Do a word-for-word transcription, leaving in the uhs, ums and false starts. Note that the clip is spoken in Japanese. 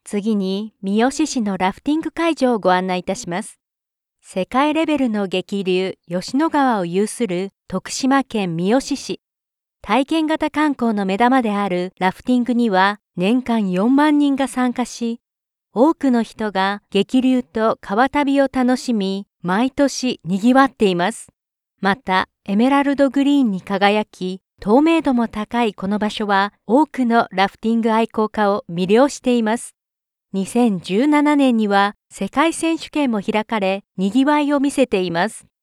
次に、三好市のラフティング会場をご案内いたします。世界レベルの激流、吉野川を有する徳島県三好市。体験型観光の目玉であるラフティングには年間よんまんにんが参加し、多くの人が激流と川旅を楽しみ、毎年賑わっています。また、エメラルドグリーンに輝き、透明度も高いこの場所は多くのラフティング愛好家を魅了しています。にせんじゅうななねんには世界選手権も開かれ、賑わいを見せています。